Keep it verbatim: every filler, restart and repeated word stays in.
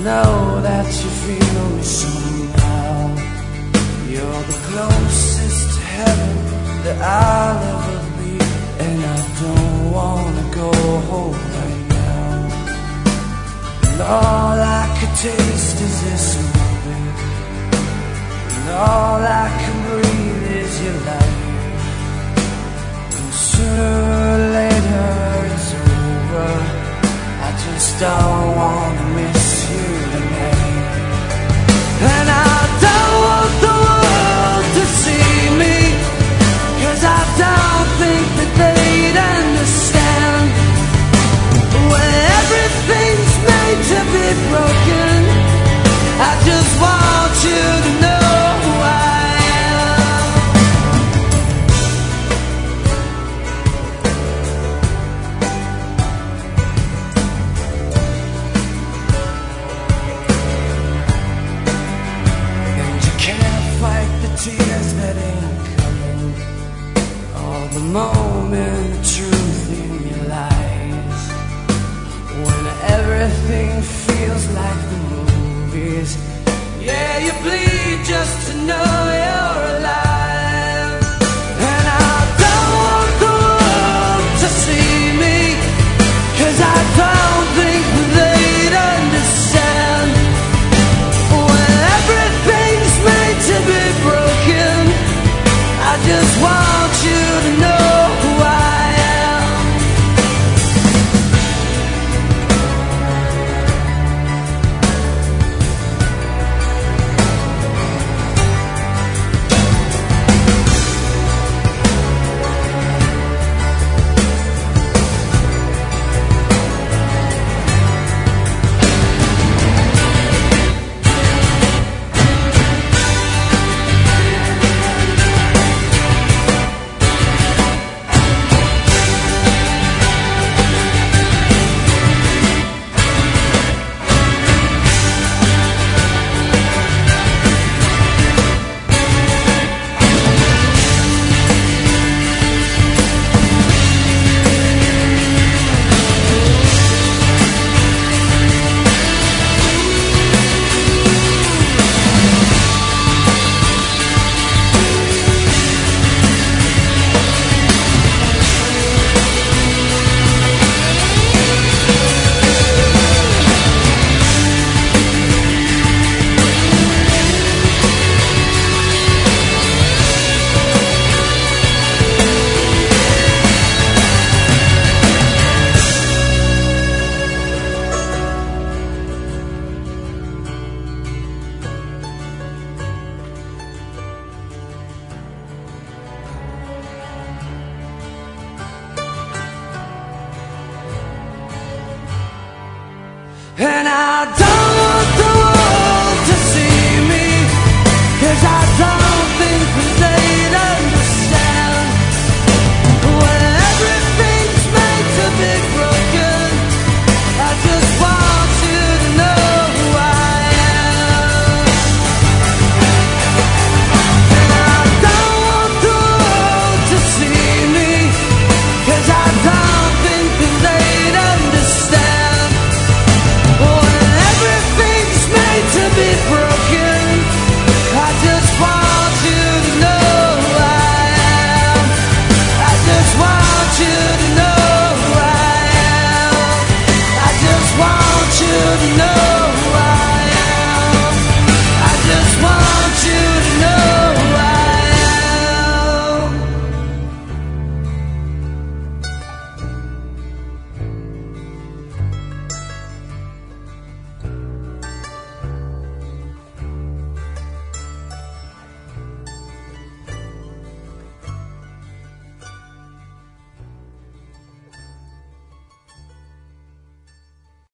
know that you feel me somehow. You're the closest to heaven that I'll ever be, and I don't wanna go home right now. And all I could taste is this moment, and all I can breathe is your light. And sooner or later it's over, I just don't wanna miss you tonight. And I don't want the world to see me, 'cause I don't think that they'd understand. When everything's made to be broken, I just want you to know who I am. And you can't fight the tears that ain't coming, or the moment of truth in your lies. When everything feels like the movies, yeah, you bleed just to know you're alive. And I don't want the world to see me, 'cause I don't think they'd understand. When everything's made to be broken, I just want you to know who I am. And